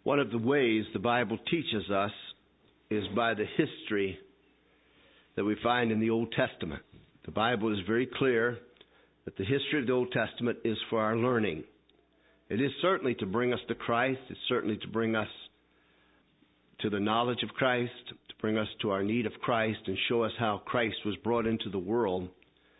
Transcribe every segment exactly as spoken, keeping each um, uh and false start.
One of the ways the Bible teaches us is by the history that we find in the Old Testament. The Bible is very clear that the history of the Old Testament is for our learning. It is certainly to bring us to Christ. It's certainly to bring us to the knowledge of Christ, to bring us to our need of Christ and show us how Christ was brought into the world.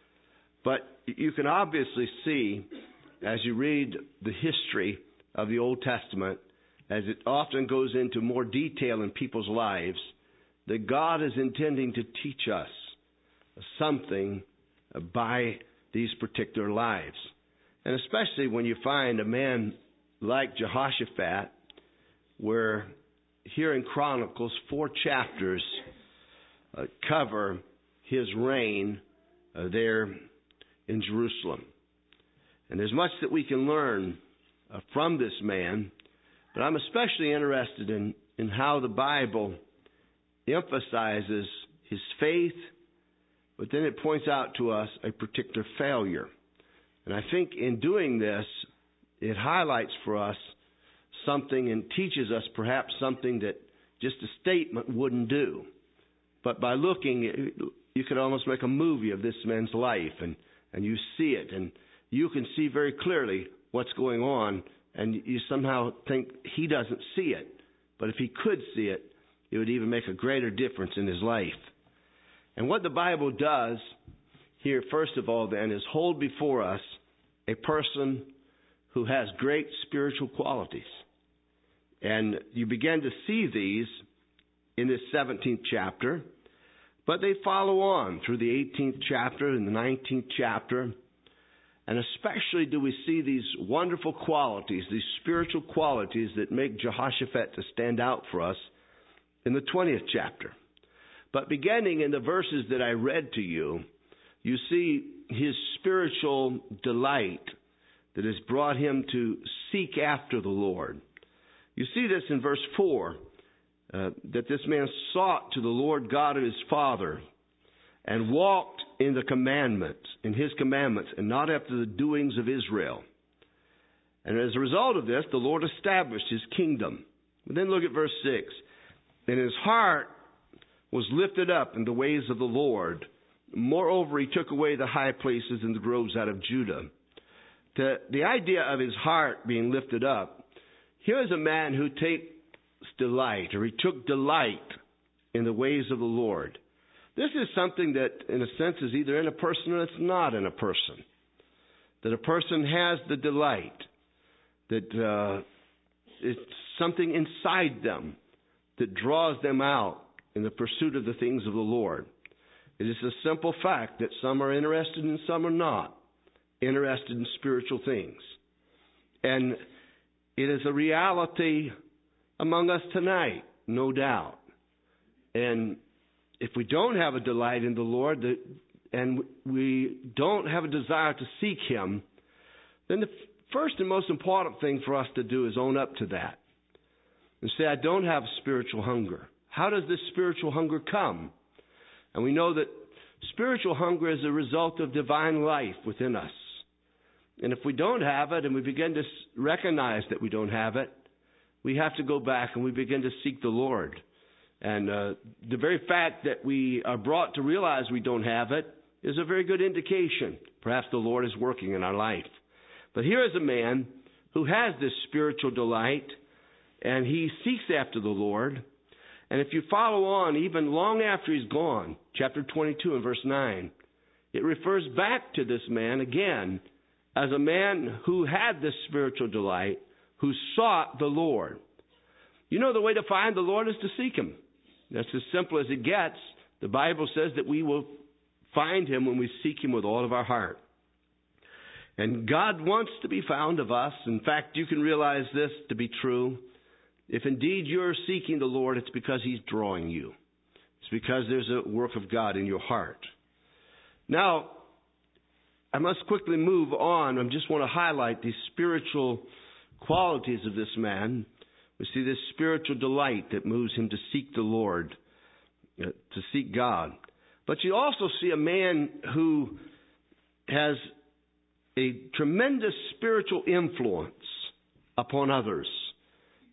But you can obviously see, as you read the history of the Old Testament, as it often goes into more detail in people's lives, that God is intending to teach us something by these particular lives. And especially when you find a man like Jehoshaphat, where here in Chronicles, four chapters uh, cover his reign uh, there in Jerusalem. And there's much that we can learn uh, from this man, but I'm especially interested in, in how the Bible emphasizes his faith, but then it points out to us a particular failure. And I think in doing this, it highlights for us something and teaches us perhaps something that just a statement wouldn't do. But by looking, you could almost make a movie of this man's life, and, and you see it, and you can see very clearly what's going on, and you somehow think he doesn't see it. But if he could see it, it would even make a greater difference in his life. And what the Bible does here, first of all, then, is hold before us a person who has great spiritual qualities. And you begin to see these in this seventeenth chapter, but they follow on through the eighteenth chapter and the nineteenth chapter. And especially do we see these wonderful qualities, these spiritual qualities that make Jehoshaphat to stand out for us in the twentieth chapter. But beginning in the verses that I read to you, you see his spiritual delight that has brought him to seek after the Lord. You see this in verse four, uh, that this man sought to the Lord God of his father and walked in the commandments, in his commandments, and not after the doings of Israel. And as a result of this, the Lord established his kingdom. But then look at verse six. And his heart was lifted up in the ways of the Lord. Moreover, he took away the high places and the groves out of Judah. The, the idea of his heart being lifted up, here is a man who takes delight, or he took delight in the ways of the Lord. This is something that, in a sense, is either in a person or it's not in a person. That a person has the delight, that uh, it's something inside them that draws them out in the pursuit of the things of the Lord. It is a simple fact that some are interested and some are not interested in spiritual things. And it is a reality among us tonight, no doubt. And if we don't have a delight in the Lord and we don't have a desire to seek Him, then the first and most important thing for us to do is own up to that and say, I don't have spiritual hunger. How does this spiritual hunger come? And we know that spiritual hunger is a result of divine life within us. And if we don't have it and we begin to recognize that we don't have it, we have to go back and we begin to seek the Lord. And uh, the very fact that we are brought to realize we don't have it is a very good indication. Perhaps the Lord is working in our life. But here is a man who has this spiritual delight, and he seeks after the Lord. And if you follow on, even long after he's gone, chapter twenty-two and verse nine, it refers back to this man again as a man who had this spiritual delight, who sought the Lord. You know, the way to find the Lord is to seek Him. That's as simple as it gets. The Bible says that we will find Him when we seek Him with all of our heart. And God wants to be found of us. In fact, you can realize this to be true. If indeed you're seeking the Lord, it's because He's drawing you. It's because there's a work of God in your heart. Now, I must quickly move on. I just want to highlight these spiritual qualities of this man. We see this spiritual delight that moves him to seek the Lord, uh, to seek God. But you also see a man who has a tremendous spiritual influence upon others.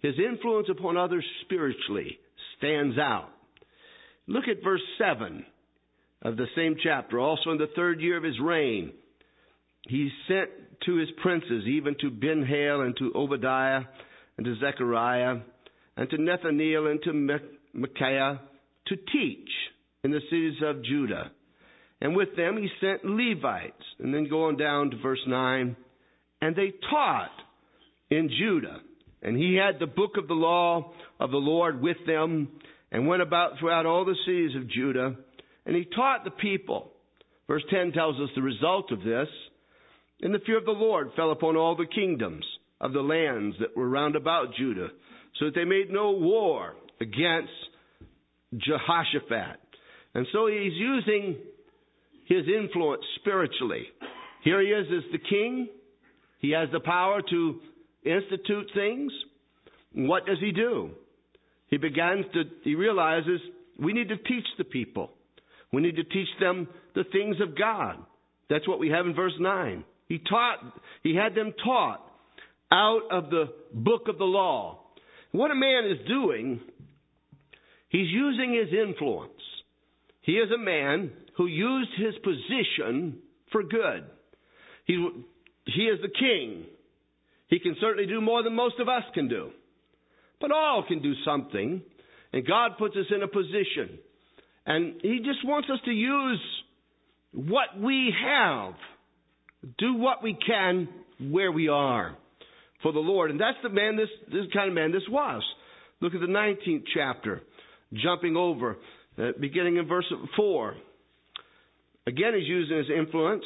his influence upon others spiritually stands out. Look at verse seven of the same chapter. Also in the third year of his reign, he sent to his princes, even to Ben-Hail and to Obadiah and to Zechariah and to Nathaniel and to Micaiah to teach in the cities of Judah. And with them he sent Levites. And then go on down to verse nine. And they taught in Judah. And he had the book of the law of the Lord with them and went about throughout all the cities of Judah. And he taught the people. Verse ten tells us the result of this. And the fear of the Lord fell upon all the kingdoms of the lands that were round about Judah, so that they made no war against Jehoshaphat. And so he's using his influence spiritually. Here he is as the king. He has the power to institute things. What does he do? He begins to, he realizes we need to teach the people. We need to teach them the things of God. That's what we have in verse nine. He taught, he had them taught out of the book of the law. What a man is doing, he's using his influence. He is a man who used his position for good. He, he is the king. He can certainly do more than most of us can do. But all can do something. And God puts us in a position. And he just wants us to use what we have. Do what we can where we are for the Lord. And that's the man, this, this kind of man this was. Look at the nineteenth chapter, jumping over, uh, beginning in verse four. Again, he's using his influence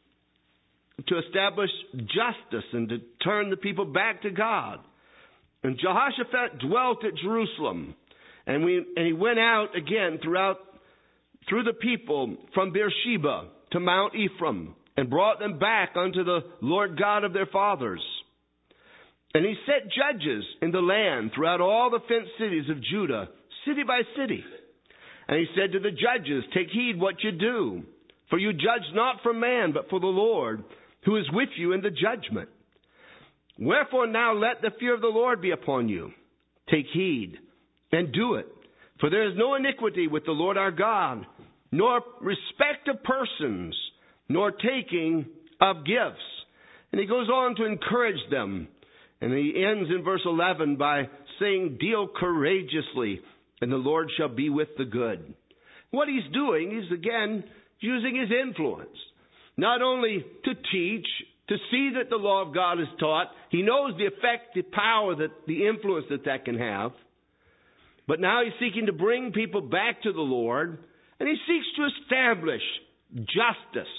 to establish justice and to turn the people back to God. And Jehoshaphat dwelt at Jerusalem. And, we, and he went out again throughout, through the people from Beersheba to Mount Ephraim, and brought them back unto the Lord God of their fathers. And he set judges in the land throughout all the fenced cities of Judah, city by city. And he said to the judges, take heed what you do, for you judge not for man, but for the Lord, who is with you in the judgment. Wherefore now let the fear of the Lord be upon you. Take heed and do it. For there is no iniquity with the Lord our God, nor respect of persons, nor taking of gifts. And he goes on to encourage them. And he ends in verse eleven by saying, deal courageously, and the Lord shall be with the good. What he's doing is, again, using his influence. Not only to teach, to see that the law of God is taught. He knows the effect, the power, that the influence that that can have. But now he's seeking to bring people back to the Lord. And he seeks to establish justice,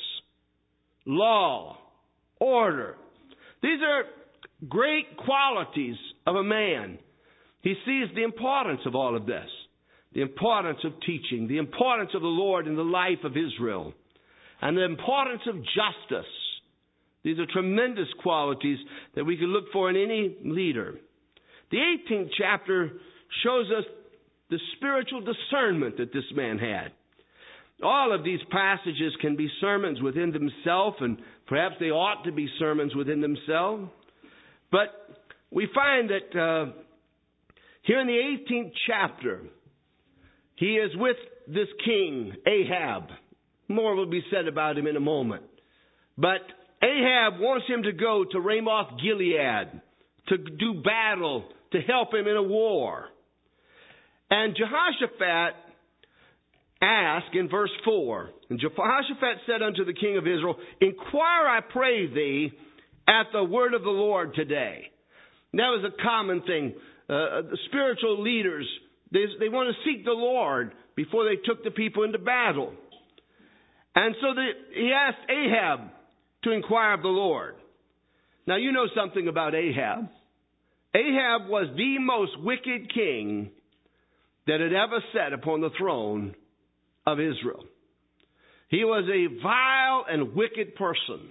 law, order. These are great qualities of a man. He sees the importance of all of this. The importance of teaching. The importance of the Lord in the life of Israel. And the importance of justice. These are tremendous qualities that we can look for in any leader. The eighteenth chapter shows us the spiritual discernment that this man had. All of these passages can be sermons within themselves, and perhaps they ought to be sermons within themselves. But we find that uh, here in the eighteenth chapter, he is with this king, Ahab. More will be said about him in a moment. But Ahab wants him to go to Ramoth Gilead to do battle, to help him in a war. And Jehoshaphat asked in verse four, and Jehoshaphat said unto the king of Israel, inquire, I pray thee, at the word of the Lord today. And that was a common thing. Uh, the spiritual leaders, they, they want to seek the Lord before they took the people into battle. And so the, he asked Ahab to inquire of the Lord. Now you know something about Ahab. Ahab was the most wicked king that had ever sat upon the throne of Israel. He was a vile and wicked person.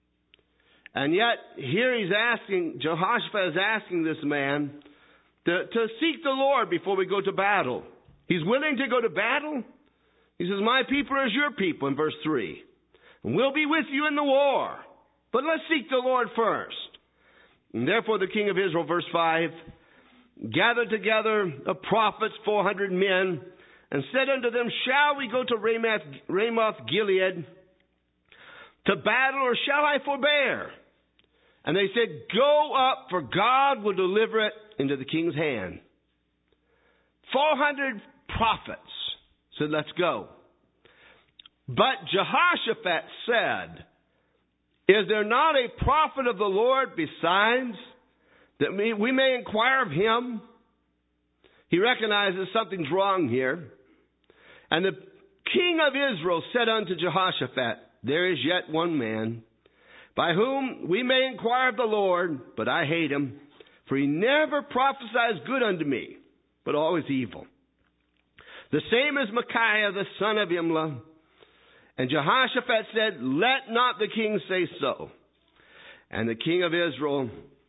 And yet, here he's asking, Jehoshaphat is asking this man to, to seek the Lord before we go to battle. He's willing to go to battle. He says, my people are as your people, in verse three. And we'll be with you in the war. But let's seek the Lord first. And therefore the king of Israel, verse five, gathered together of prophets, four hundred men, and said unto them, shall we go to Ramoth, Ramoth Gilead to battle, or shall I forbear? And they said, go up, for God will deliver it into the king's hand. four hundred prophets said, let's go. But Jehoshaphat said, is there not a prophet of the Lord besides, that we, we may inquire of him? He recognizes something's wrong here. And the king of Israel said unto Jehoshaphat, there is yet one man, by whom we may inquire of the Lord, but I hate him, for he never prophesies good unto me, but always evil. The same as Micaiah, the son of Imlah. And Jehoshaphat said, let not the king say so. And the king of Israel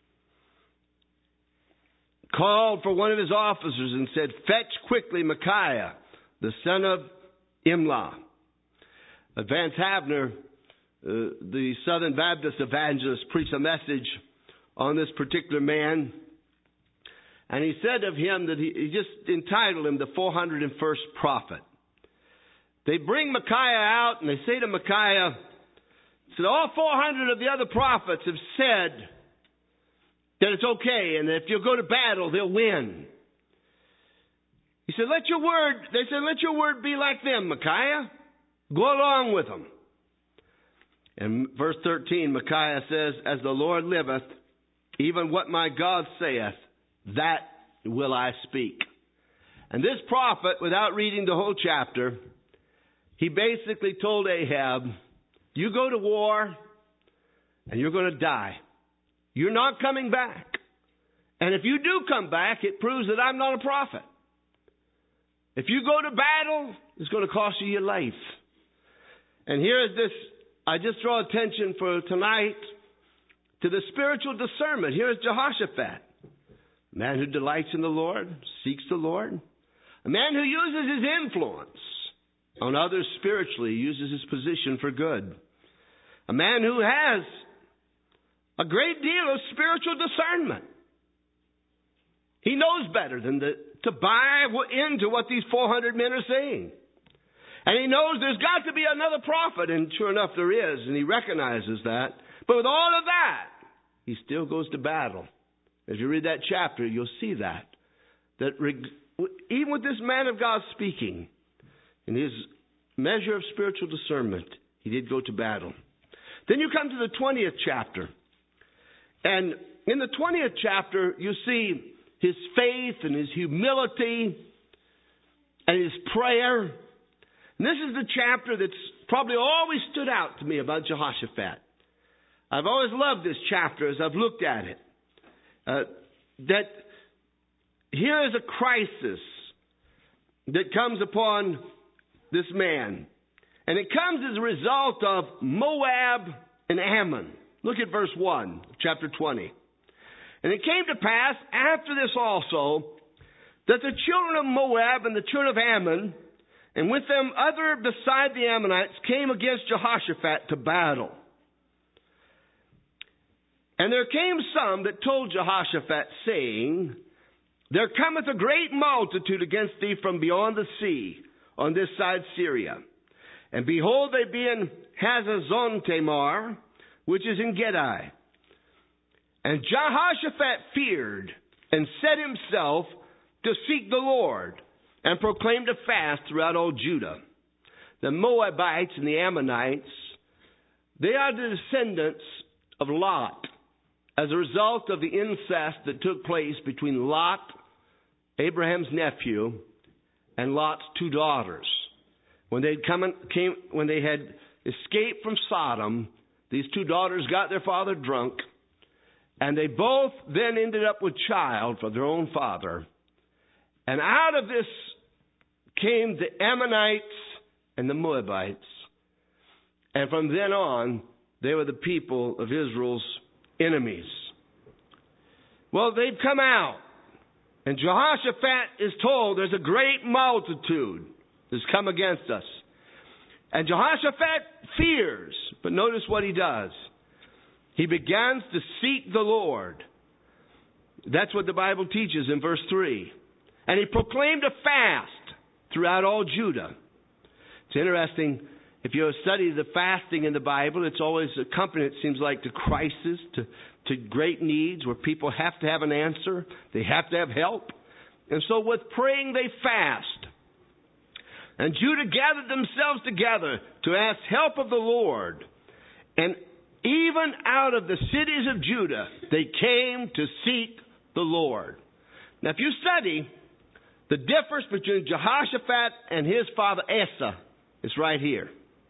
called for one of his officers and said, fetch quickly Micaiah, the son of Imlah. Vance Havner, uh, the Southern Baptist evangelist, preached a message on this particular man. And he said of him that he, he just entitled him the four hundred first prophet. They bring Micaiah out and they say to Micaiah, said, all four hundred of the other prophets have said that it's okay and that if you'll go to battle, they'll win. He said, let your word, they said, let your word be like them, Micaiah. Go along with them. And verse thirteen, Micaiah says, as the Lord liveth, even what my God saith, that will I speak. And this prophet, without reading the whole chapter, he basically told Ahab, you go to war and you're going to die. You're not coming back. And if you do come back, it proves that I'm not a prophet. If you go to battle, it's going to cost you your life. And here is this, I just draw attention for tonight to the spiritual discernment. Here is Jehoshaphat, a man who delights in the Lord, seeks the Lord, a man who uses his influence on others spiritually, uses his position for good, a man who has a great deal of spiritual discernment. He knows better than the, to buy into what these four hundred men are saying. And he knows there's got to be another prophet, and sure enough there is, and he recognizes that. But with all of that, he still goes to battle. As you read that chapter, you'll see that. That reg- even with this man of God speaking, in his measure of spiritual discernment, he did go to battle. Then you come to the twentieth chapter. And in the twentieth chapter, you see his faith and his humility and his prayer. And this is the chapter that's probably always stood out to me about Jehoshaphat. I've always loved this chapter as I've looked at it. Uh, that here is a crisis that comes upon this man. And it comes as a result of Moab and Ammon. Look at verse one, chapter twenty. And it came to pass after this also that the children of Moab and the children of Ammon, and with them other beside the Ammonites, came against Jehoshaphat to battle. And there came some that told Jehoshaphat, saying, there cometh a great multitude against thee from beyond the sea, on this side Syria. And behold, they be in Hazazon Tamar, which is in Gedi. And Jehoshaphat feared, and set himself to seek the Lord, and proclaimed a fast throughout all Judah. The Moabites and the Ammonites, they are the descendants of Lot, as a result of the incest that took place between Lot, Abraham's nephew, and Lot's two daughters. When they come in, came, when they had escaped from Sodom, these two daughters got their father drunk, and they both then ended up with child for their own father. And out of this came the Ammonites and the Moabites. And from then on, they were the people of Israel's enemies. Well, they've come out. And Jehoshaphat is told there's a great multitude that's come against us. And Jehoshaphat fears. But notice what he does. He begins to seek the Lord. That's what the Bible teaches in verse three. And he proclaimed a fast throughout all Judah. It's interesting. If you study the fasting in the Bible, it's always accompanied, it seems like, to crisis, to, to great needs where people have to have an answer. They have to have help. And so with praying, they fast. And Judah gathered themselves together to ask help of the Lord. And even out of the cities of Judah, they came to seek the Lord. Now, if you study the difference between Jehoshaphat and his father Asa, it's right here.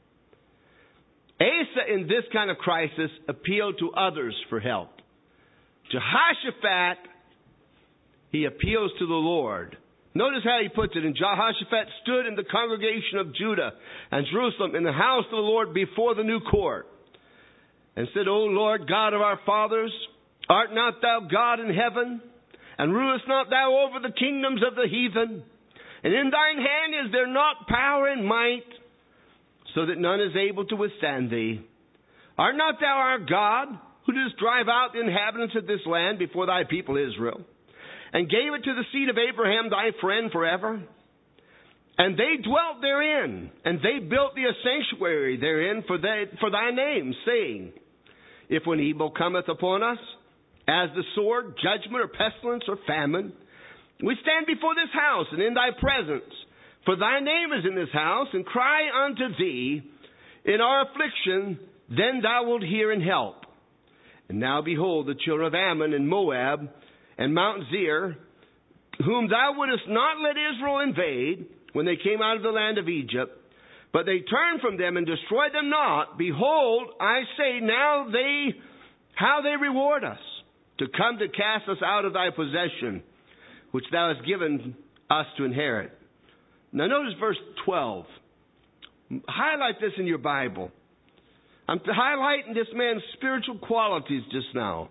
Asa, in this kind of crisis, appealed to others for help. Jehoshaphat, he appeals to the Lord. Notice how he puts it. And Jehoshaphat stood in the congregation of Judah and Jerusalem in the house of the Lord before the new court, and said, O Lord, God of our fathers, art not thou God in heaven? And rulest not thou over the kingdoms of the heathen? And in thine hand is there not power and might, so that none is able to withstand thee? Art not thou our God, who didst drive out the inhabitants of this land before thy people Israel, and gave it to the seed of Abraham thy friend forever? And they dwelt therein, and they built thee a sanctuary therein for, they, for thy name, saying, If when evil cometh upon us, as the sword, judgment, or pestilence, or famine, we stand before this house and in thy presence, for thy name is in this house, and cry unto thee in our affliction, then thou wilt hear and help. And now behold, the children of Ammon and Moab and Mount Seir, whom thou wouldest not let Israel invade when they came out of the land of Egypt, but they turned from them and destroyed them not. Behold, I say now they, how they reward us, to come to cast us out of thy possession, which thou hast given us to inherit. Now notice verse twelve. Highlight this in your Bible. I'm highlighting this man's spiritual qualities just now.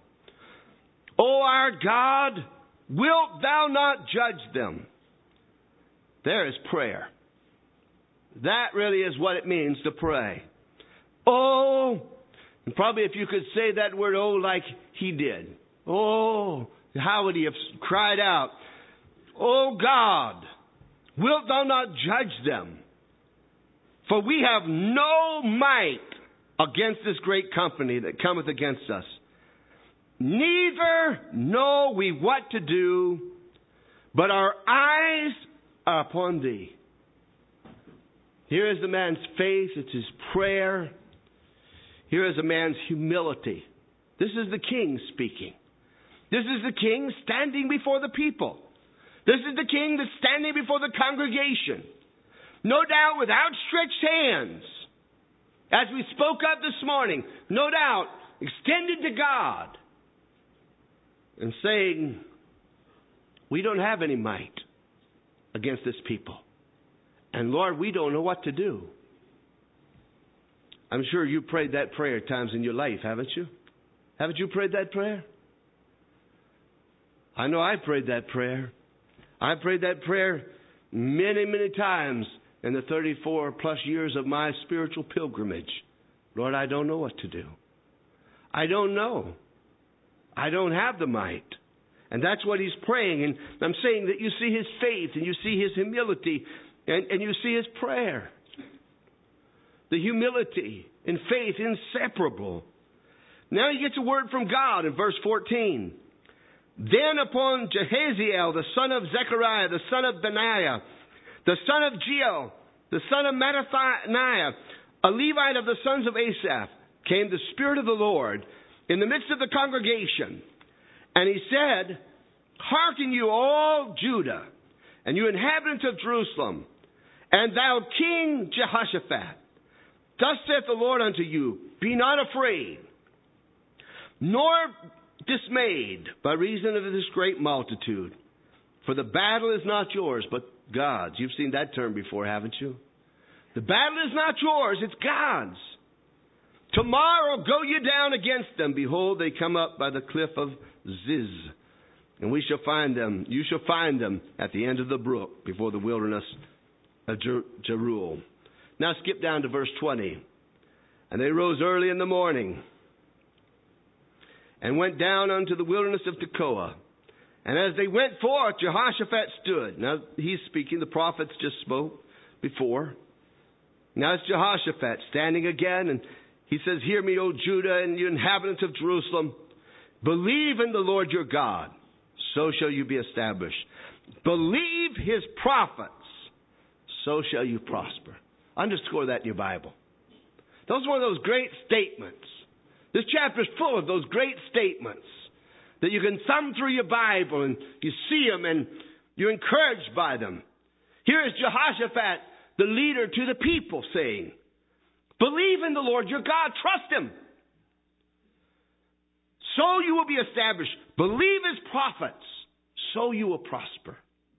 O our God, wilt thou not judge them? There is prayer. That really is what it means to pray. Oh, and probably if you could say that word, oh, like he did. Oh, how would he have cried out, O God, wilt thou not judge them? For we have no might against this great company that cometh against us. Neither know we what to do, but our eyes are upon thee. Here is the man's faith. It's his prayer. Here is a man's humility. This is the king speaking. This is the king standing before the people. This is the king that's standing before the congregation. No doubt with outstretched hands. As we spoke of this morning, no doubt extended to God. And saying, we don't have any might against this people. And Lord, we don't know what to do. I'm sure you prayed that prayer at times in your life, haven't you? Haven't you prayed that prayer? I know I prayed that prayer. I prayed that prayer many, many times in the thirty-four plus years of my spiritual pilgrimage. Lord, I don't know what to do. I don't know. I don't have the might. And that's what he's praying. And I'm saying that you see his faith and you see his humility and, and you see his prayer. The humility and faith inseparable. Now he gets a word from God in verse fourteen. Then upon Jehaziel, the son of Zechariah, the son of Benaiah, the son of Jeiel, the son of Mattaniah, a Levite of the sons of Asaph, came the Spirit of the Lord in the midst of the congregation. And he said, Hearken you all Judah, and you inhabitants of Jerusalem, and thou King Jehoshaphat. Thus saith the Lord unto you, Be not afraid, nor dismayed by reason of this great multitude. For the battle is not yours, but God's. You've seen that term before, haven't you? The battle is not yours, it's God's. Tomorrow go you down against them. Behold, they come up by the cliff of Ziz. And we shall find them, you shall find them at the end of the brook before the wilderness of Jer- Jeruel. Now skip down to verse twenty. And they rose early in the morning and went down unto the wilderness of Tekoa. And as they went forth, Jehoshaphat stood. Now, he's speaking. The prophets just spoke before. Now it's Jehoshaphat standing again, and he says, "Hear me, O Judah, and you inhabitants of Jerusalem. Believe in the Lord your God, so shall you be established. Believe his prophets, so shall you prosper." Underscore that in your Bible. Those are one of those great statements. This chapter is full of those great statements that you can thumb through your Bible and you see them and you're encouraged by them. Here is Jehoshaphat, the leader to the people, saying, "Believe in the Lord your God. Trust him. So you will be established. Believe his prophets. So you will prosper."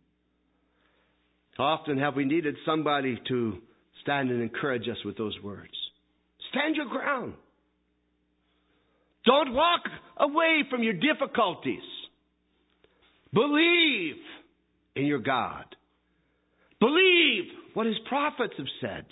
How often have we needed somebody to stand and encourage us with those words? Stand your ground. Don't walk away from your difficulties. Believe in your God. Believe what his prophets have said.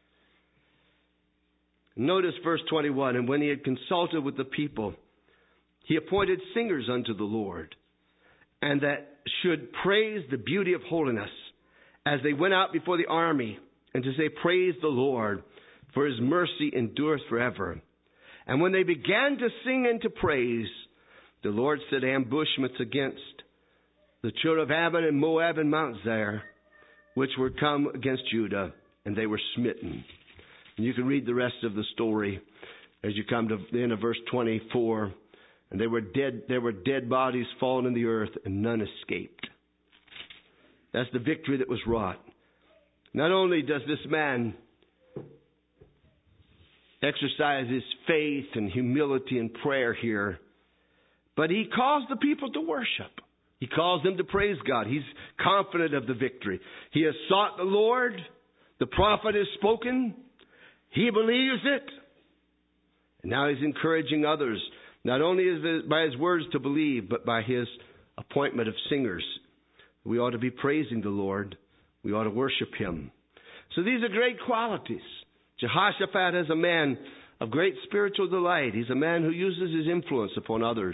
Notice verse twenty-one. "And when he had consulted with the people, he appointed singers unto the Lord, and that should praise the beauty of holiness, as they went out before the army, and to say, Praise the Lord, for his mercy endureth forever. And when they began to sing and to praise, the Lord set ambushments against the children of Ammon and Moab and Mount Zair, which were come against Judah, and they were smitten." And you can read the rest of the story as you come to the end of verse twenty-four. "And they were dead, there were dead bodies fallen in the earth, and none escaped." That's the victory that was wrought. Not only does this man exercise his faith and humility and prayer here, but he calls the people to worship. He calls them to praise God. He's confident of the victory. He has sought the Lord. The prophet has spoken. He believes it. And now he's encouraging others, not only is it by his words to believe, but by his appointment of singers. We ought to be praising the Lord. We ought to worship him. So these are great qualities. Jehoshaphat is a man of great spiritual delight. He's a man who uses his influence upon others.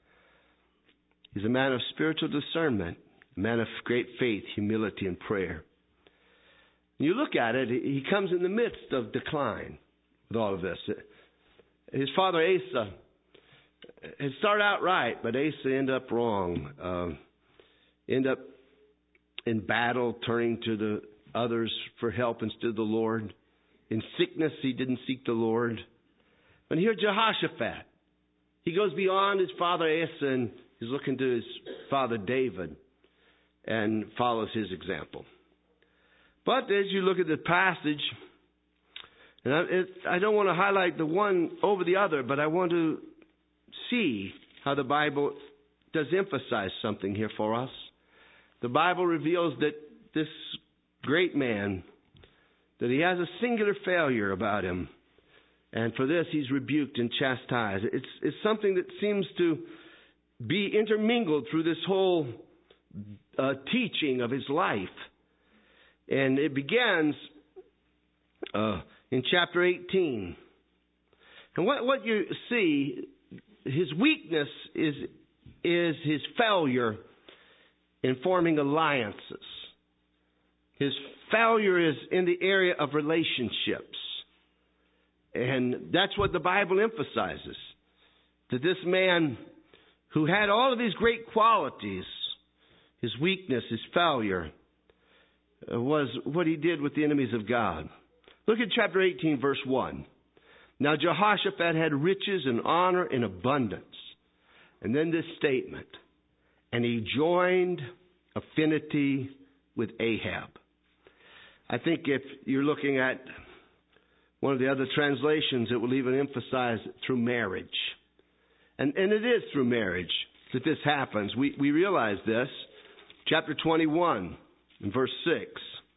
He's a man of spiritual discernment, a man of great faith, humility, and prayer. You look at it, he comes in the midst of decline with all of this. His father Asa had started out right, but Asa ended up wrong. Uh, ended up in battle, turning to the others for help instead of the Lord. In sickness, he didn't seek the Lord. But here, Jehoshaphat, he goes beyond his father Asa, and he's looking to his father David and follows his example. But as you look at the passage, and I, it, I don't want to highlight the one over the other, but I want to see how the Bible does emphasize something here for us. The Bible reveals that this great man, that he has a singular failure about him. And for this, he's rebuked and chastised. It's, it's something that seems to be intermingled through this whole uh, teaching of his life. And it begins uh, in chapter eighteen. And what, what you see, his weakness is, is his failure in forming alliances. His failure is in the area of relationships. And that's what the Bible emphasizes. That this man who had all of these great qualities, his weakness, his failure, was what he did with the enemies of God. Look at chapter eighteen, verse one. Now Jehoshaphat had riches and honor in abundance. And then this statement. And he joined affinity with Ahab. I think if you're looking at one of the other translations, it will even emphasize through marriage. And, and it is through marriage that this happens. We, we realize this. Chapter twenty-one, in verse six.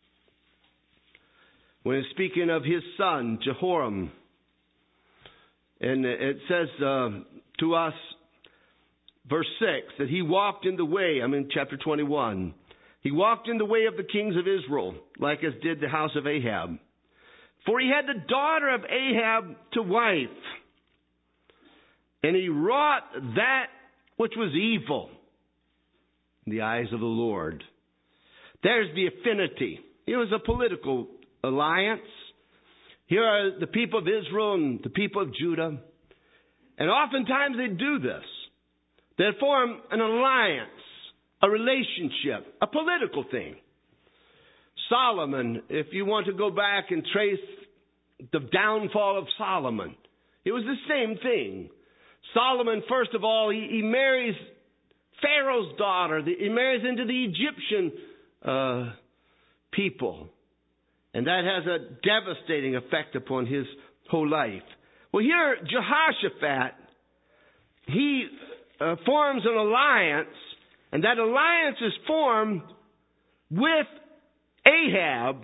When it's speaking of his son, Jehoram. And it says uh, to us, verse six, that he walked in the way. I'm in chapter twenty-one. He walked in the way of the kings of Israel, like as did the house of Ahab. For he had the daughter of Ahab to wife. And he wrought that which was evil in the eyes of the Lord. There's the affinity. Here was a political alliance. Here are the people of Israel and the people of Judah. And oftentimes they do this. They form an alliance, a relationship, a political thing. Solomon, if you want to go back and trace the downfall of Solomon, it was the same thing. Solomon, first of all, he, he marries Pharaoh's daughter. He marries into the Egyptian uh, people. And that has a devastating effect upon his whole life. Well, here, Jehoshaphat, he uh, forms an alliance, and that alliance is formed with Ahab.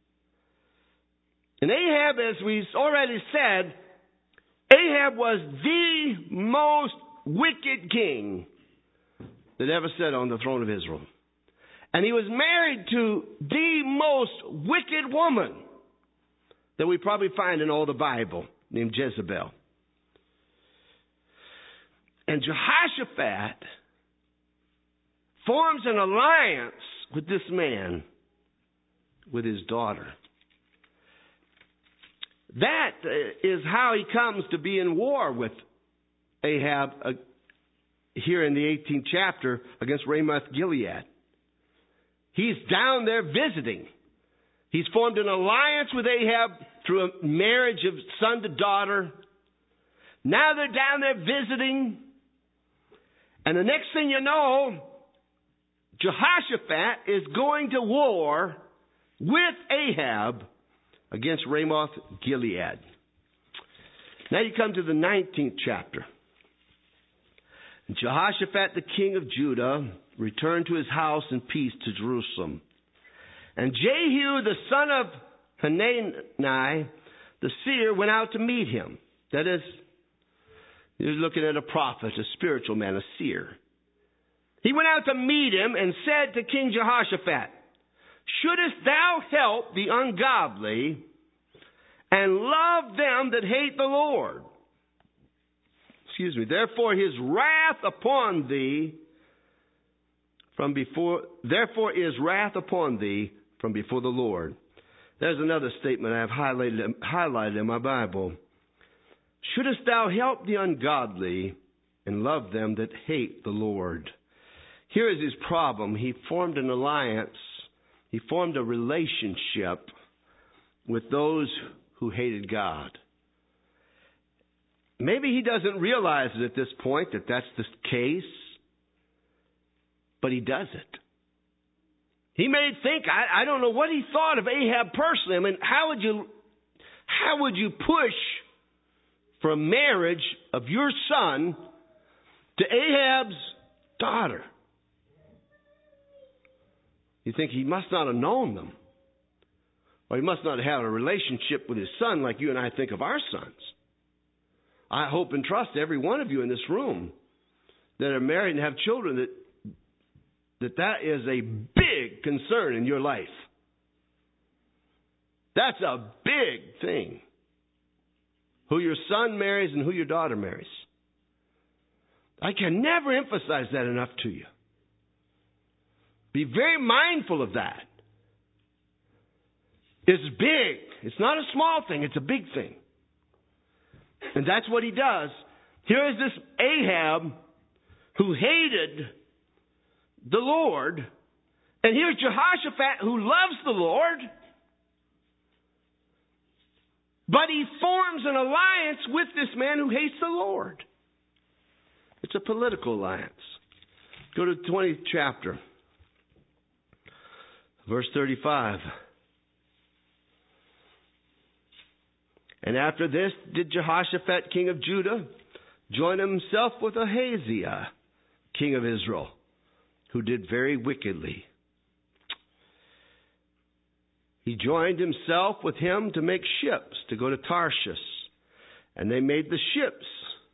And Ahab, as we've already said, Ahab was the most wicked king that ever sat on the throne of Israel. And he was married to the most wicked woman that we probably find in all the Bible, named Jezebel. And Jehoshaphat forms an alliance with this man, with his daughter. That is how he comes to be in war with Ahab uh, here in the eighteenth chapter against Ramoth Gilead. He's down there visiting. He's formed an alliance with Ahab through a marriage of son to daughter. Now they're down there visiting. And the next thing you know, Jehoshaphat is going to war with Ahab against Ramoth Gilead. Now you come to the nineteenth chapter. Jehoshaphat, the king of Judah, returned to his house in peace to Jerusalem. And Jehu, the son of Hanani, the seer, went out to meet him. That is, he was looking at a prophet, a spiritual man, a seer. He went out to meet him and said to King Jehoshaphat, "Shouldest thou help the ungodly and love them that hate the Lord? Excuse me. Therefore his wrath upon thee from before, therefore is wrath upon thee from before the Lord." There's another statement I have highlighted, highlighted in my Bible. "Shouldest thou help the ungodly and love them that hate the Lord?" Here is his problem. He formed an alliance. He formed a relationship with those who hated God. Maybe he doesn't realize it at this point that that's the case, but he does it. He may think, I, I don't know what he thought of Ahab personally. I mean, how would you, how would you push for a marriage of your son to Ahab's daughter? You think he must not have known them. Or he must not have had a relationship with his son like you and I think of our sons. I hope and trust every one of you in this room that are married and have children that that, that is a big concern in your life. That's a big thing. Who your son marries and who your daughter marries. I can never emphasize that enough to you. Be very mindful of that. It's big. It's not a small thing. It's a big thing. And that's what he does. Here is this Ahab who hated the Lord. And here's Jehoshaphat who loves the Lord. But he forms an alliance with this man who hates the Lord. It's a political alliance. Go to the twentieth chapter. Verse thirty-five. And after this did Jehoshaphat, king of Judah, join himself with Ahaziah, king of Israel, who did very wickedly. He joined himself with him to make ships to go to Tarshish. And they made the ships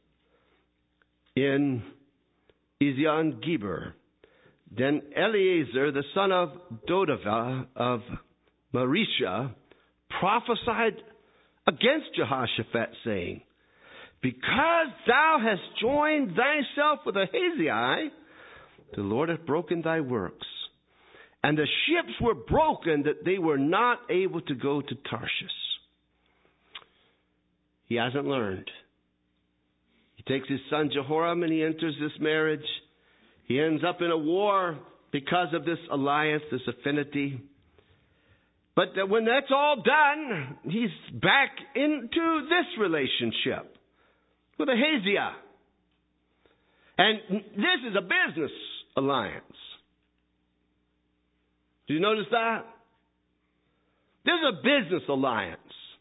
in Ezion Geber. Then Eleazar, the son of Dodavah of Marisha, prophesied against Jehoshaphat, saying, "Because thou hast joined thyself with Ahaziah, The Lord hath broken thy works. And the ships were broken that they were not able to go to Tarshish. He hasn't learned. He takes his son Jehoram and he enters this marriage. He ends up in a war because of this alliance, this affinity. But when that's all done, he's back into this relationship with Ahaziah. And this is a business alliance. Do you notice that? This is a business alliance.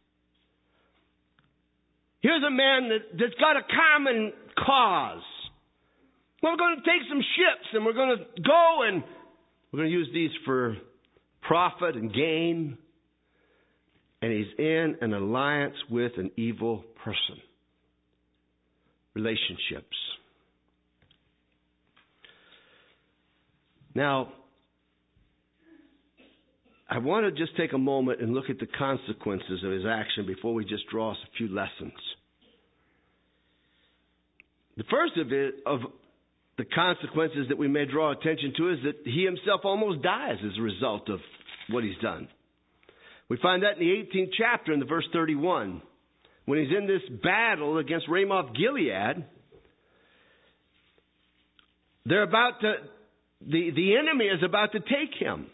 Here's a man that, that's got a common cause. Well, we're going to take some ships and we're going to go and we're going to use these for profit and gain. And he's in an alliance with an evil person. Relationships. Now, I want to just take a moment and look at the consequences of his action before we just draw us a few lessons. The first of it, of the consequences that we may draw attention to, is that he himself almost dies as a result of what he's done. We find that in the eighteenth chapter in the verse thirty-one. When he's in this battle against Ramoth Gilead, they're about to, the, the enemy is about to take him.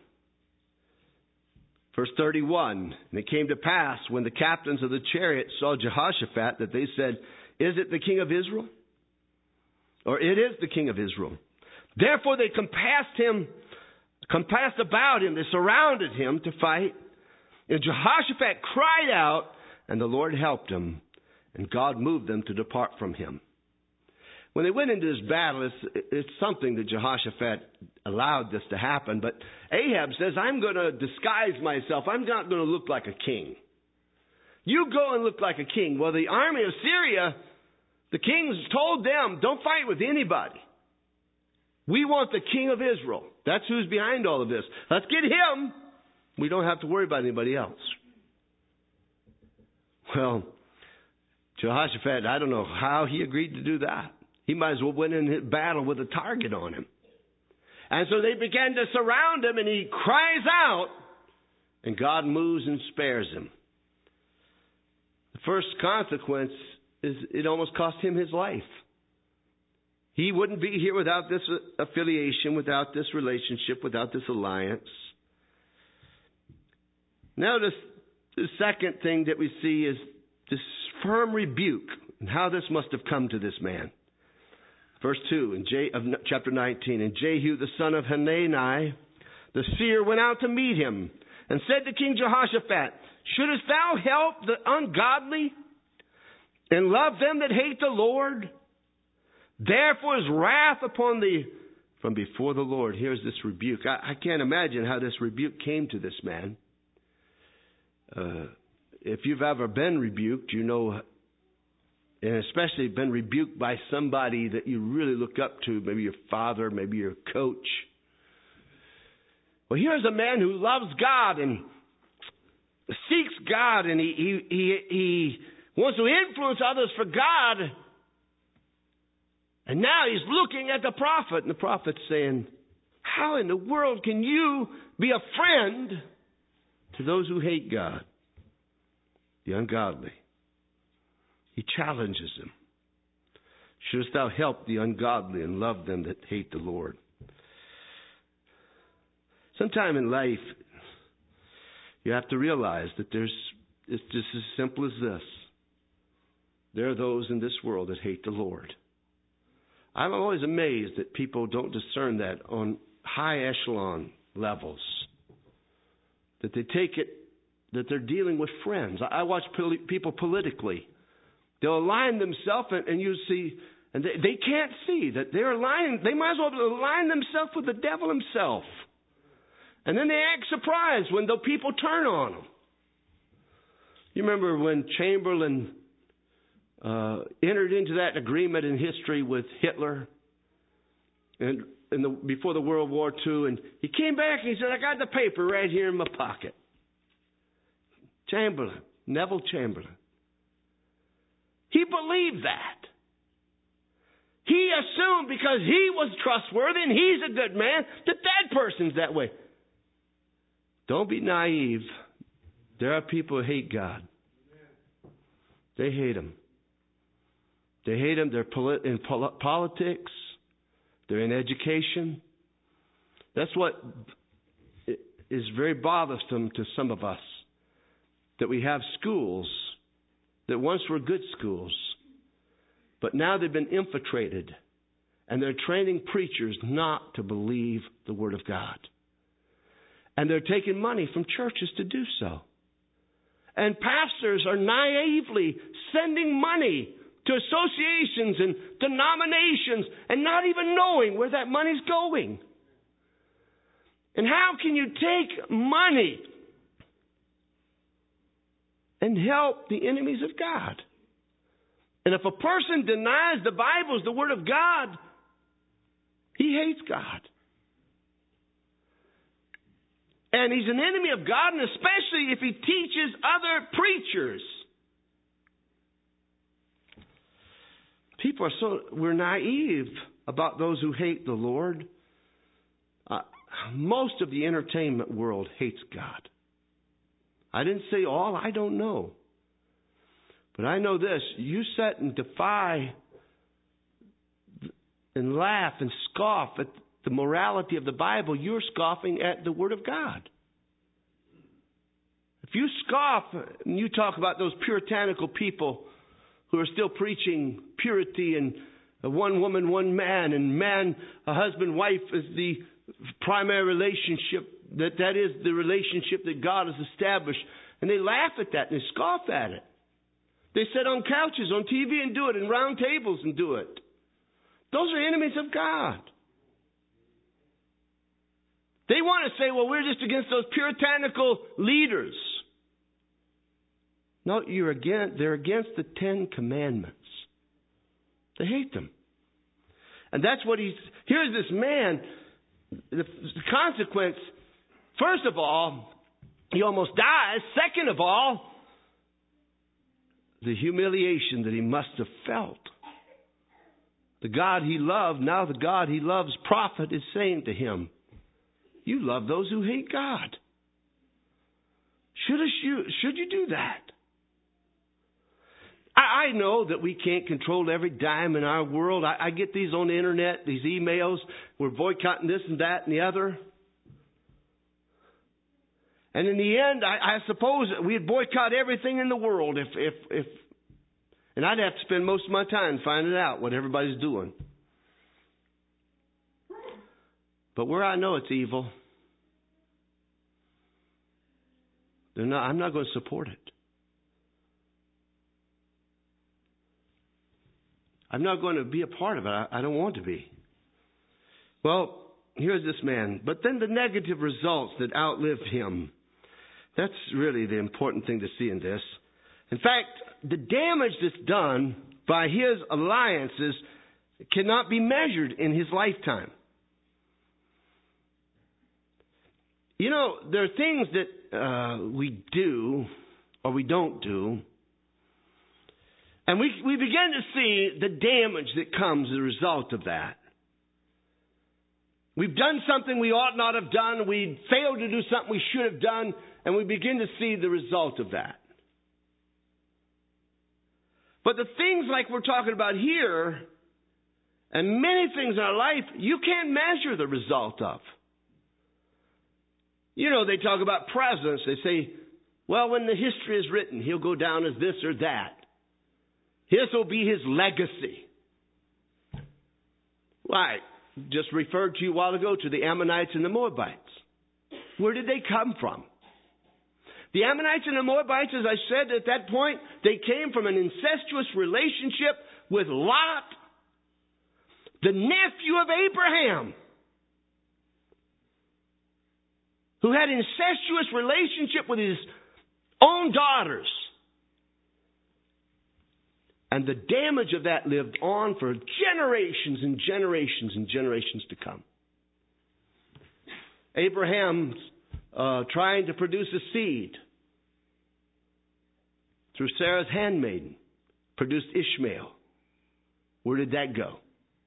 Verse thirty-one, and it came to pass when the captains of the chariot saw Jehoshaphat that they said, "Is it the king of Israel?" Or "It is the king of Israel." Therefore they compassed him, compassed about him, they surrounded him to fight. And Jehoshaphat cried out, and the Lord helped him, and God moved them to depart from him. When they went into this battle, it's, it's something that Jehoshaphat allowed this to happen. But Ahab says, "I'm going to disguise myself. I'm not going to look like a king. You go and look like a king." Well, the army of Syria, the kings told them, "Don't fight with anybody. We want the king of Israel. That's who's behind all of this. Let's get him. We don't have to worry about anybody else." Well, Jehoshaphat, I don't know how he agreed to do that. He might as well win in battle with a target on him. And so they began to surround him, and he cries out, and God moves and spares him. The first consequence is it almost cost him his life. He wouldn't be here without this affiliation, without this relationship, without this alliance. Now, this, the second thing that we see is this firm rebuke and how this must have come to this man. Verse two in J, of chapter nineteen, "And Jehu the son of Hanani, the seer, went out to meet him and said to King Jehoshaphat, Shouldest thou help the ungodly and love them that hate the Lord? Therefore is wrath upon thee from before the Lord." Here's this rebuke. I, I can't imagine how this rebuke came to this man. Uh, if you've ever been rebuked, you know, and especially been rebuked by somebody that you really look up to, maybe your father, maybe your coach. Well, here's a man who loves God and seeks God, and he, he, he, he wants to influence others for God. And now he's looking at the prophet, and the prophet's saying, "How in the world can you be a friend to those who hate God, the ungodly?" He challenges him. "Shouldest thou help the ungodly and love them that hate the Lord?" Sometime in life, you have to realize that there's, it's just as simple as this. There are those in this world that hate the Lord. I'm always amazed that people don't discern that on high echelon levels. That they take it, that they're dealing with friends. I watch people politically. They'll align themselves, and, and you see, and they, they can't see that they're aligning. They might as well align themselves with the devil himself. And then they act surprised when the people turn on them. You remember when Chamberlain uh, entered into that agreement in history with Hitler, and in the, before the World War Two, and he came back and he said, "I got the paper right here in my pocket." Chamberlain, Neville Chamberlain. He believed that. He assumed because he was trustworthy and he's a good man that that person's that way. Don't be naive. There are people who hate God. They hate Him. They hate Him. They're polit- in pol- politics. They're in education. That's what is very bothersome to some of us. That we have schools that once were good schools, but now they've been infiltrated, and they're training preachers not to believe the Word of God. And they're taking money from churches to do so. And pastors are naively sending money to associations and denominations and not even knowing where that money's going. And how can you take money and help the enemies of God? And if a person denies the Bible is the Word of God, he hates God. And he's an enemy of God, and especially if he teaches other preachers. People are so, we're naive about those who hate the Lord. Uh, most of the entertainment world hates God. I didn't say all, I don't know. But I know this, you sit and defy and laugh and scoff at the morality of the Bible, you're scoffing at the Word of God. If you scoff and you talk about those puritanical people who are still preaching purity and one woman, one man, and man, a husband, wife is the primary relationship, that that is the relationship that God has established. And they laugh at that and they scoff at it. They sit on couches, on T V and do it, and round tables and do it. Those are enemies of God. They want to say, well, we're just against those puritanical leaders. No, you're against, they're against the Ten Commandments. They hate them. And that's what he's, here's this man, the consequence, first of all, he almost dies. Second of all, the humiliation that he must have felt. The God he loved, now the God he loves, prophet, is saying to him, you love those who hate God. Should you, should you do that? I, I know that we can't control every dime in our world. I, I get these on the internet, these emails. We're boycotting this and that and the other. And in the end, I, I suppose we'd boycott everything in the world if, if, if, and I'd have to spend most of my time finding out what everybody's doing. But where I know it's evil, they're not, I'm not going to support it. I'm not going to be a part of it. I, I don't want to be. Well, here's this man. But then the negative results that outlived him. That's really the important thing to see in this. In fact, the damage that's done by his alliances cannot be measured in his lifetime. You know, there are things that uh, we do or we don't do, and we we begin to see the damage that comes as a result of that. We've done something we ought not have done. We failed to do something we should have done, and we begin to see the result of that. But the things like we're talking about here, and many things in our life, you can't measure the result of. You know, they talk about presidents. They say, well, when the history is written, he'll go down as this or that. This will be his legacy. Right. Just referred to you a while ago to the Ammonites and the Moabites. Where did they come from? The Ammonites and the Moabites, as I said at that point, they came from an incestuous relationship with Lot, the nephew of Abraham, who had an incestuous relationship with his own daughters. And the damage of that lived on for generations and generations and generations to come. Abraham uh, trying to produce a seed through Sarah's handmaiden produced Ishmael. Where did that go?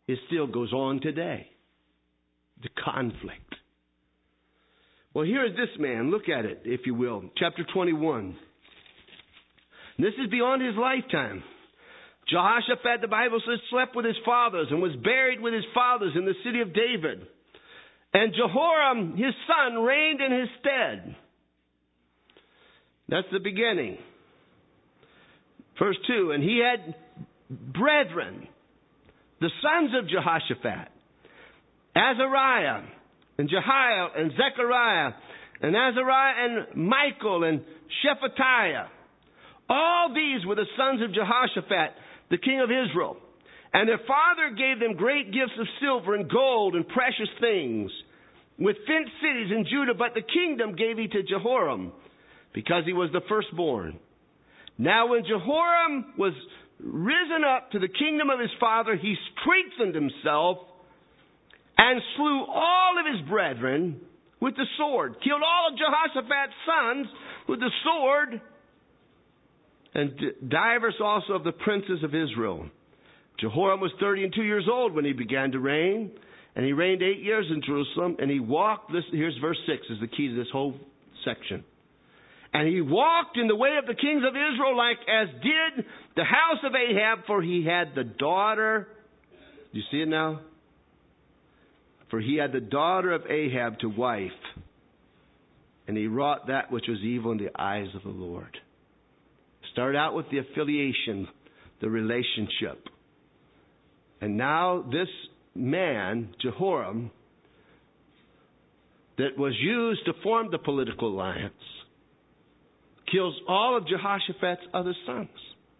it still goes on today. The conflict. Well, here is this man. Look at it, if you will. Chapter twenty-one. This is beyond his lifetime. Jehoshaphat, the Bible says, slept with his fathers and was buried with his fathers in the city of David. And Jehoram, his son, reigned in his stead. That's the beginning. Verse two, and he had brethren, the sons of Jehoshaphat, Azariah, and Jehiel, and Zechariah, and Azariah, and Michael, and Shephatiah. All these were the sons of Jehoshaphat, the king of Israel. And their father gave them great gifts of silver and gold and precious things, with fenced cities in Judah. But the kingdom gave he to Jehoram, because he was the firstborn. Now when Jehoram was risen up to the kingdom of his father, he strengthened himself and slew all of his brethren with the sword. Killed all of Jehoshaphat's sons with the sword, and divers also of the princes of Israel. Jehoram was thirty and two years old when he began to reign, and he reigned eight years in Jerusalem, and he walked, this, here's verse six, is the key to this whole section. And he walked in the way of the kings of Israel, like as did the house of Ahab, for he had the daughter, you see it now? For he had the daughter of Ahab to wife, and he wrought that which was evil in the eyes of the Lord. Start out with the affiliation, the relationship. And now this man, Jehoram, that was used to form the political alliance, kills all of Jehoshaphat's other sons.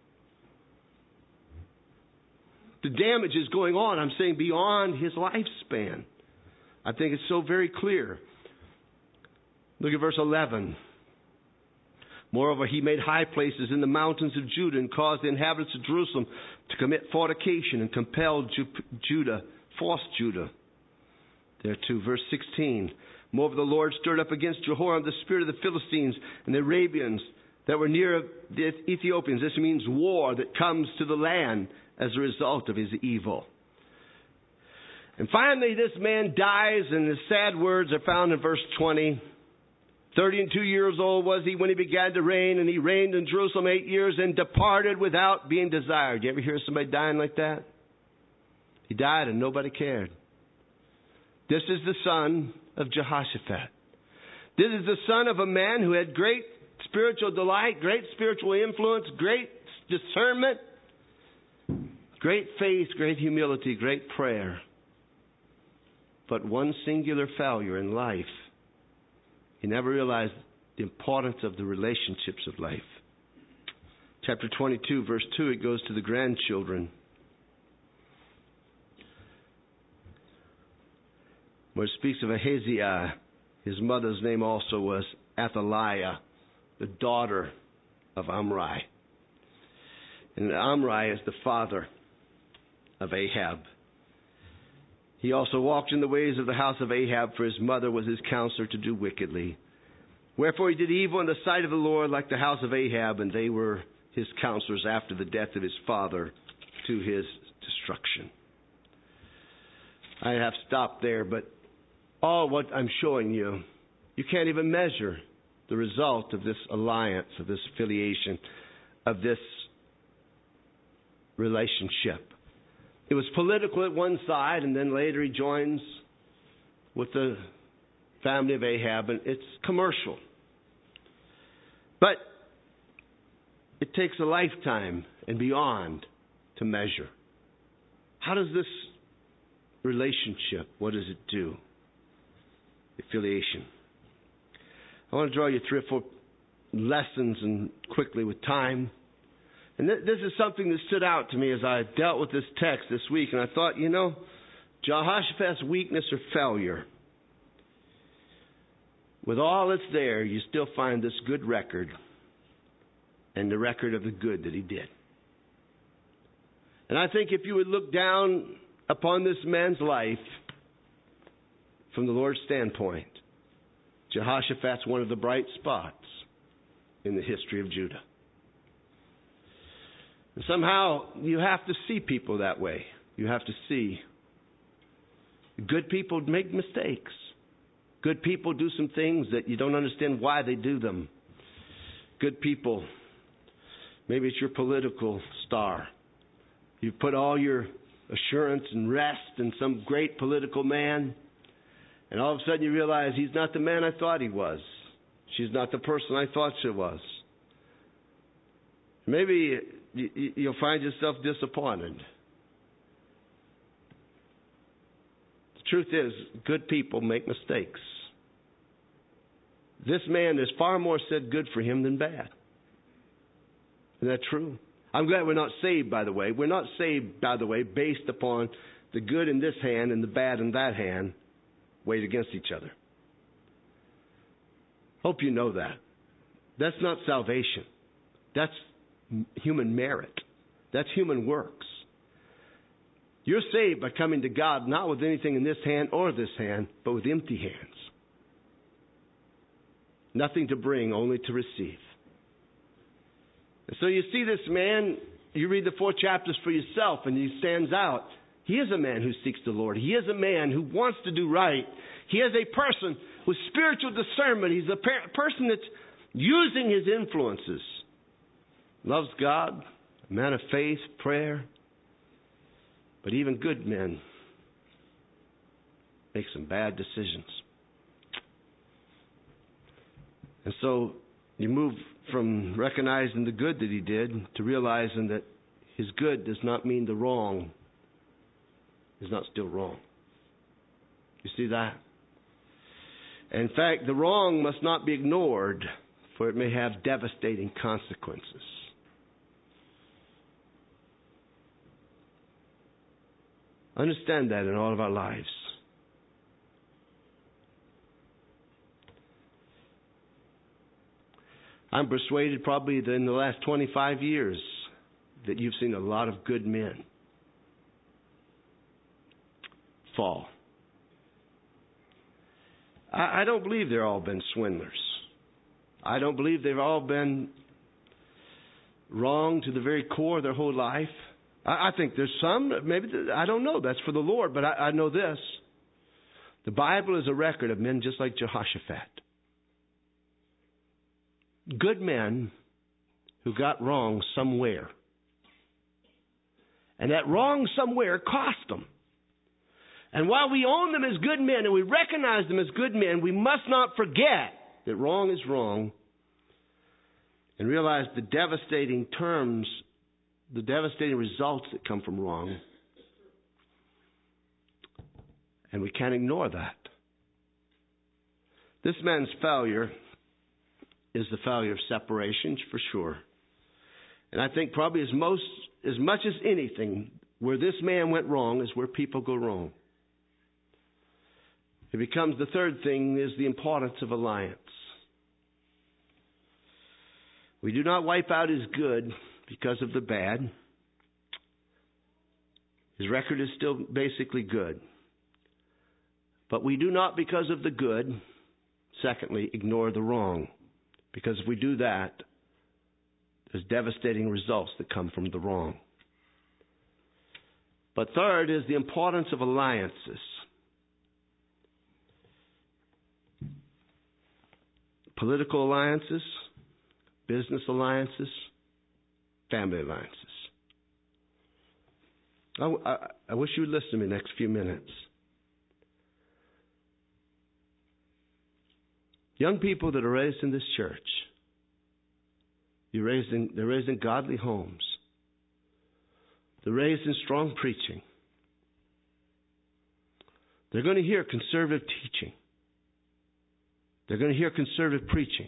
The damage is going on, I'm saying, beyond his lifespan. I think it's so very clear. Look at verse eleven. Moreover, he made high places in the mountains of Judah and caused the inhabitants of Jerusalem to commit fornication and compelled Judah, forced Judah thereto. Verse sixteen. Moreover, the Lord stirred up against Jehoram the spirit of the Philistines and the Arabians that were near the Ethiopians. This means war that comes to the land as a result of his evil. And finally, this man dies, and his sad words are found in verse twenty. Thirty and two years old was he when he began to reign, and he reigned in Jerusalem eight years and departed without being desired. You ever hear somebody dying like that? He died and nobody cared. This is the son of Jehoshaphat. This is the son of a man who had great spiritual delight, great spiritual influence, great discernment, great faith, great humility, great prayer. But one singular failure in life. He never realized the importance of the relationships of life. Chapter twenty-two, verse two, it goes to the grandchildren. Where it speaks of Ahaziah, his mother's name also was Athaliah, the daughter of Omri. And Omri is the father of Ahab. He also walked in the ways of the house of Ahab, for his mother was his counselor to do wickedly. Wherefore he did evil in the sight of the Lord like the house of Ahab, and they were his counselors after the death of his father to his destruction. I have stopped there, but all what I'm showing you, you can't even measure the result of this alliance, of this affiliation, of this relationship. It was political at one side, and then later he joins with the family of Ahab, and it's commercial. But it takes a lifetime and beyond to measure. How does this relationship, what does it do? Affiliation. I want to draw you three or four lessons, and quickly with time. And th- this is something that stood out to me as I dealt with this text this week. And I thought, you know, Jehoshaphat's weakness or failure, with all that's there, you still find this good record and the record of the good that he did. And I think if you would look down upon this man's life from the Lord's standpoint, Jehoshaphat's one of the bright spots in the history of Judah. And somehow you have to see people that way. You have to see Good people make mistakes. Good people do some things that you don't understand why they do them. Good people, maybe it's your political star. You put all your assurance and rest in some great political man, and all of a sudden you realize he's not the man I thought he was. She's not the person I thought she was. Maybe you'll find yourself disappointed. The truth is, good people make mistakes. This man, there's far more said good for him than bad. Isn't that true? I'm glad we're not saved, by the way. We're not saved, by the way, based upon the good in this hand and the bad in that hand weighed against each other. Hope you know that. That's not salvation. That's human merit. That's human works. You're saved by coming to God not with anything in this hand or this hand, but with empty hands. Nothing to bring, only to receive. And so you see this man, you read the four chapters for yourself, and he stands out. He is a man who seeks the Lord. He is a man who wants to do right. He is a person with spiritual discernment. He's a per- person that's using his influences. Loves God, a man of faith, prayer. But even good men make some bad decisions. And so you move from recognizing the good that he did to realizing that his good does not mean the wrong is not still wrong. You see that? In fact, the wrong must not be ignored, for it may have devastating consequences. Understand that in all of our lives. I'm persuaded probably that in the last twenty-five years that you've seen a lot of good men fall. I, I don't believe they've all been swindlers. I don't believe they've all been wrong to the very core of their whole life. I, I think there's some, maybe, I don't know, that's for the Lord, but I, I know this. The Bible is a record of men just like Jehoshaphat. Good men who got wrong somewhere. And that wrong somewhere cost them. And while we own them as good men and we recognize them as good men, we must not forget that wrong is wrong and realize the devastating terms, the devastating results that come from wrong. And we can't ignore that. This man's failure is the failure of separation, for sure. And I think probably as most, as much as anything, where this man went wrong is where people go wrong. It becomes the third thing is the importance of alliance. We do not wipe out his good because of the bad. His record is still basically good. But we do not, because of the good, secondly, ignore the wrong. Because if we do that, there's devastating results that come from the wrong. But third is the importance of alliances. Political alliances, business alliances, family alliances. I, I, I wish you would listen to me the next few minutes. Young people that are raised in this church, you're raised in, they're raised in godly homes. They're raised in strong preaching. They're going to hear conservative teaching. They're going to hear conservative preaching.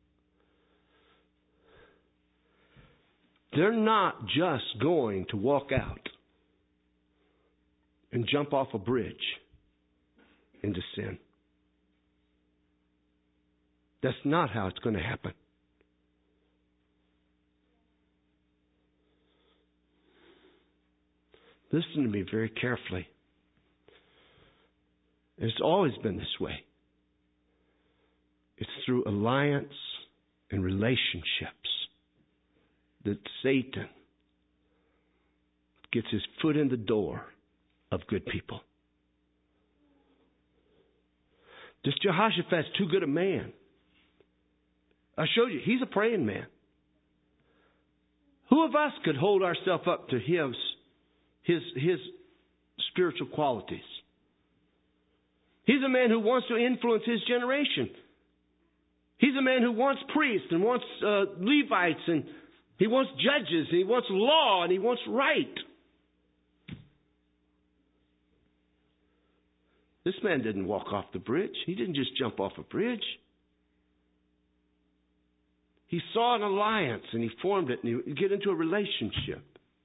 They're not just going to walk out and jump off a bridge into sin. That's not how it's going to happen. Listen to me very carefully. It's always been this way. It's through alliance and relationships that Satan gets his foot in the door of good people. This Jehoshaphat's too good a man. I showed you, he's a praying man. Who of us could hold ourselves up to his, his, his spiritual qualities? He's a man who wants to influence his generation. He's a man who wants priests and wants uh, Levites, and he wants judges, and he wants law, and he wants right. This man didn't walk off the bridge. He didn't just jump off a bridge. He saw an alliance, and he formed it, and he get into a relationship.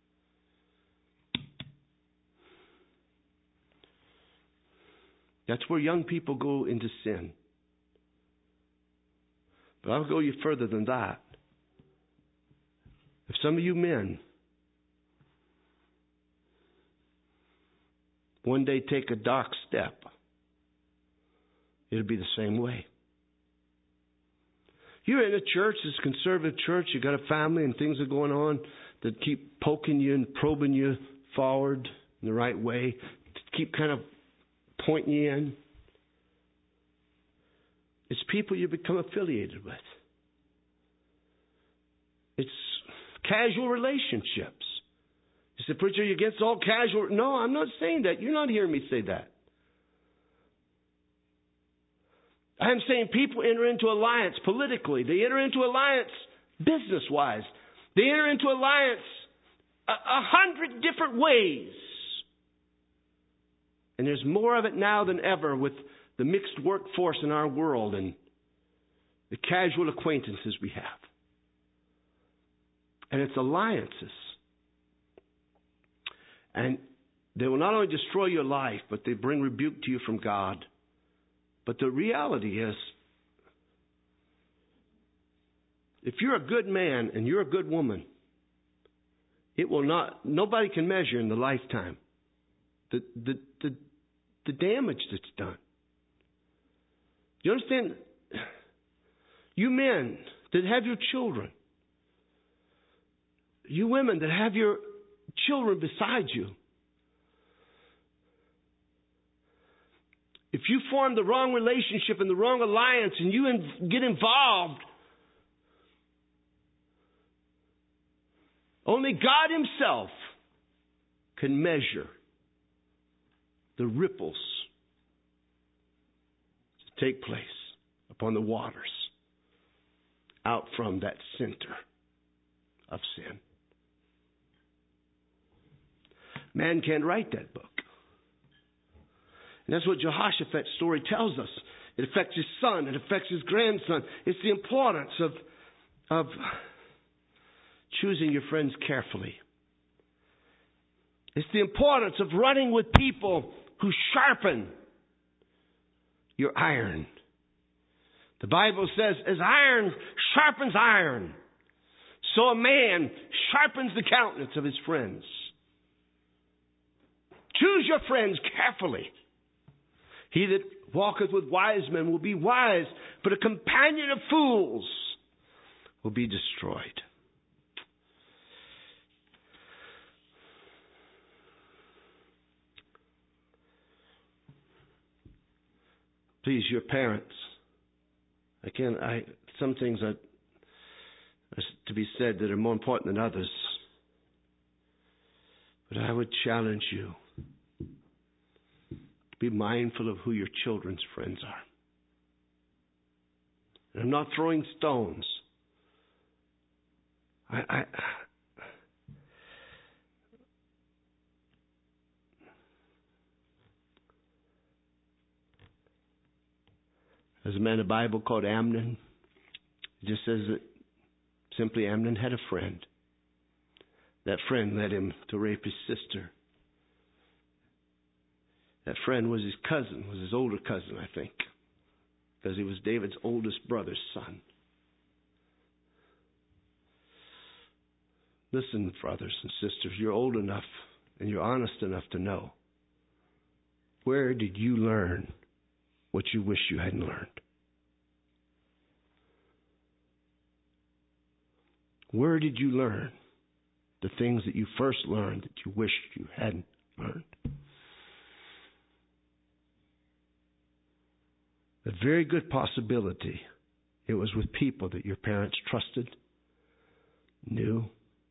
That's where young people go into sin. But I'll go you further than that. If some of you men one day take a dark step, it'll be the same way. You're in a church, this conservative church, you got a family and things are going on that keep poking you and probing you forward in the right way, to keep kind of pointing you in. It's people you become affiliated with. It's casual relationships. You say, preacher, you're against all casual. No, I'm not saying that. You're not hearing me say that. I'm saying people enter into alliance politically. They enter into alliance business-wise. They enter into alliance a, a hundred different ways. And there's more of it now than ever with the mixed workforce in our world and the casual acquaintances we have. And it's alliances. And they will not only destroy your life, but they bring rebuke to you from God. But the reality is, if you're a good man and you're a good woman, it will not, nobody can measure in the lifetime the, the, the, the damage that's done. You understand? You men that have your children, you women that have your children beside you, if you form the wrong relationship and the wrong alliance and you in, get involved, only God Himself can measure the ripples that take place upon the waters out from that center of sin. Man can't write that book. And that's what Jehoshaphat's story tells us. It affects his son. It affects his grandson. It's the importance of, of choosing your friends carefully. It's the importance of running with people who sharpen your iron. The Bible says, as iron sharpens iron, so a man sharpens the countenance of his friends. Choose your friends carefully. He that walketh with wise men will be wise, but a companion of fools will be destroyed. Please, your parents. Again, I some things are, are to be said that are more important than others. But I would challenge you. Be mindful of who your children's friends are. And I'm not throwing stones. I, I, there's a man in the Bible called Amnon. It just says that simply Amnon had a friend. That friend led him to rape his sister. That friend was his cousin, was his older cousin, I think, because he was David's oldest brother's son. Listen, brothers and sisters, you're old enough and you're honest enough to know. Where did you learn what you wish you hadn't learned? Where did you learn the things that you first learned that you wished you hadn't learned? A very good possibility it was with people that your parents trusted, knew.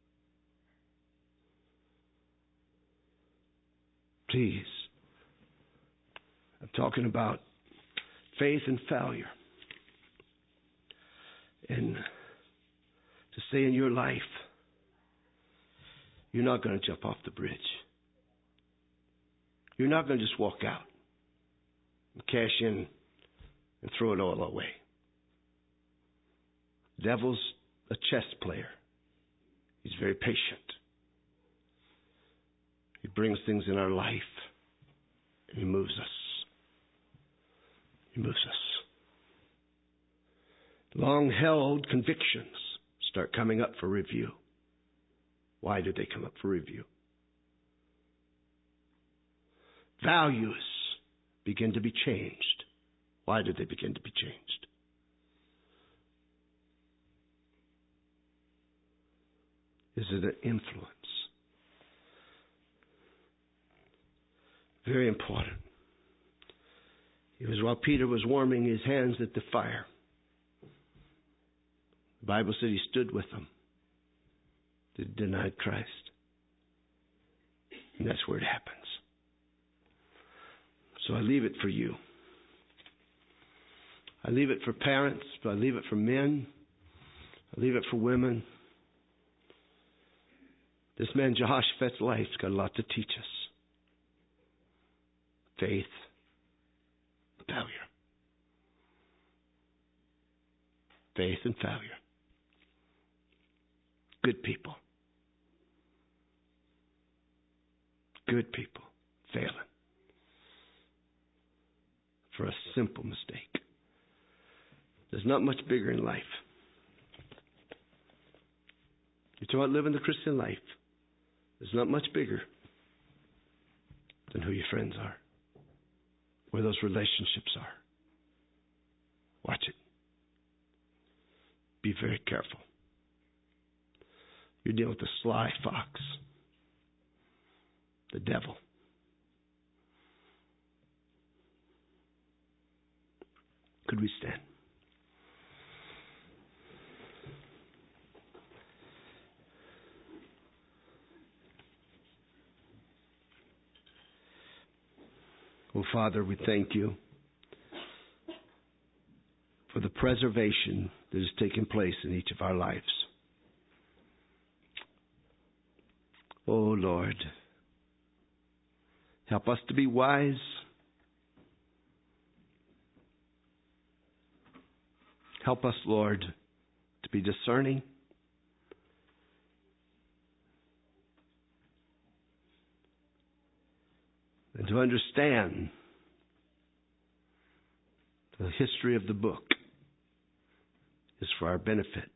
Please. I'm talking about faith and failure. And to say in your life, you're not going to jump off the bridge. You're not going to just walk out and cash in and throw it all away. The devil's a chess player. He's very patient. He brings things in our life and he moves us. He moves us. Long-held convictions start coming up for review. Why did they come up for review? Values begin to be changed. Why did they begin to be changed? Is it an influence? Very important. It was while Peter was warming his hands at the fire. The Bible said he stood with them. They denied Christ. And that's where it happens. So I leave it for you. I leave it for parents, but I leave it for men. I leave it for women. This man Jehoshaphat's life's got a lot to teach us. Faith, failure. Faith and failure. Good people. Good people failing for a simple mistake. There's not much bigger in life. You're talking about living the Christian life. There's not much bigger than who your friends are, where those relationships are. Watch it. Be very careful. You're dealing with the sly fox, the devil. Could we stand? Oh, Father, we thank you for the preservation that has taken place in each of our lives. Oh, Lord, help us to be wise. Help us, Lord, to be discerning. And to understand the history of the book is for our benefit.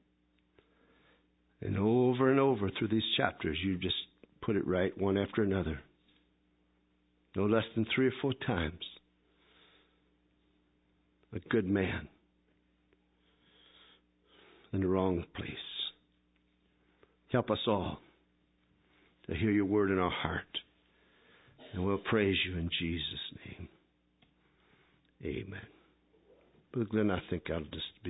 And over and over through these chapters, you just put it right one after another. No less than three or four times. A good man in the wrong place. Help us all to hear your word in our heart. And we'll praise you in Jesus' name. Amen. Brother Glenn, I think I'll just be